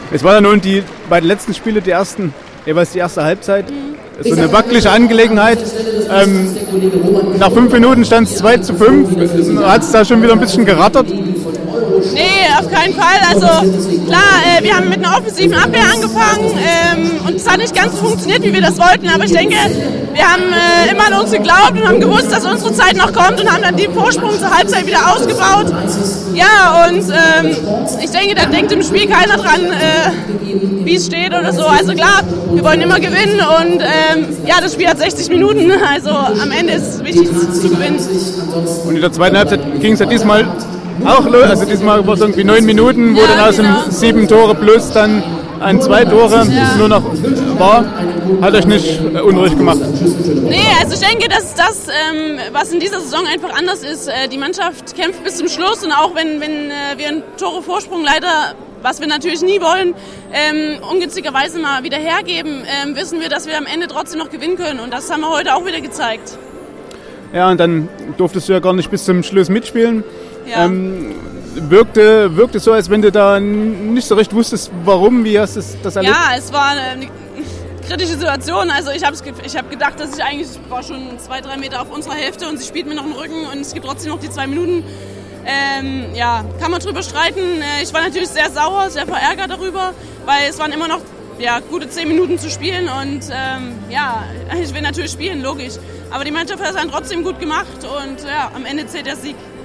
Es war ja nun bei den letzten Spielen jeweils die erste Halbzeit. So eine wackelige Angelegenheit. Nach 5 Minuten stand es 2:5. Hat es da schon wieder ein bisschen gerattert? Nee, auf keinen Fall. Also klar, wir haben mit einer offensiven Abwehr angefangen und es hat nicht ganz so funktioniert, wie wir das wollten. Aber ich denke, wir haben immer an uns geglaubt und haben gewusst, dass unsere Zeit noch kommt und haben dann den Vorsprung zur Halbzeit wieder ausgebaut. Ja, und ich denke, da denkt im Spiel keiner dran, wie es steht oder so. Also klar, wir wollen immer gewinnen und ja, das Spiel hat 60 Minuten. Also am Ende ist es wichtig zu gewinnen. Und in der zweiten Halbzeit ging es ja diesmal auch los. Also diesmal war es irgendwie 9 Minuten, wo dann aus dem 7 Tore plus dann ein 2 Tore nur noch war. Hat euch nicht unruhig gemacht? Nee, also ich denke, dass das, was in dieser Saison einfach anders ist. Die Mannschaft kämpft bis zum Schluss und auch wenn wir einen Tore-Vorsprung leider, was wir natürlich nie wollen, ungünstigerweise mal wieder hergeben, wissen wir, dass wir am Ende trotzdem noch gewinnen können und das haben wir heute auch wieder gezeigt. Ja, und dann durftest du ja gar nicht bis zum Schluss mitspielen. Ja. Wirkte so, als wenn du da nicht so recht wusstest, warum, wie hast du das erlebt? Ja, es war eine kritische Situation. Also ich hab gedacht, dass ich war schon 2-3 Meter auf unserer Hälfte und sie spielt mir noch den Rücken und es gibt trotzdem noch die 2 Minuten. Ja, kann man drüber streiten. Ich war natürlich sehr sauer, sehr verärgert darüber, weil es waren immer noch gute 10 Minuten zu spielen und ich will natürlich spielen, logisch. Aber die Mannschaft hat es dann trotzdem gut gemacht und am Ende zählt der Sieg.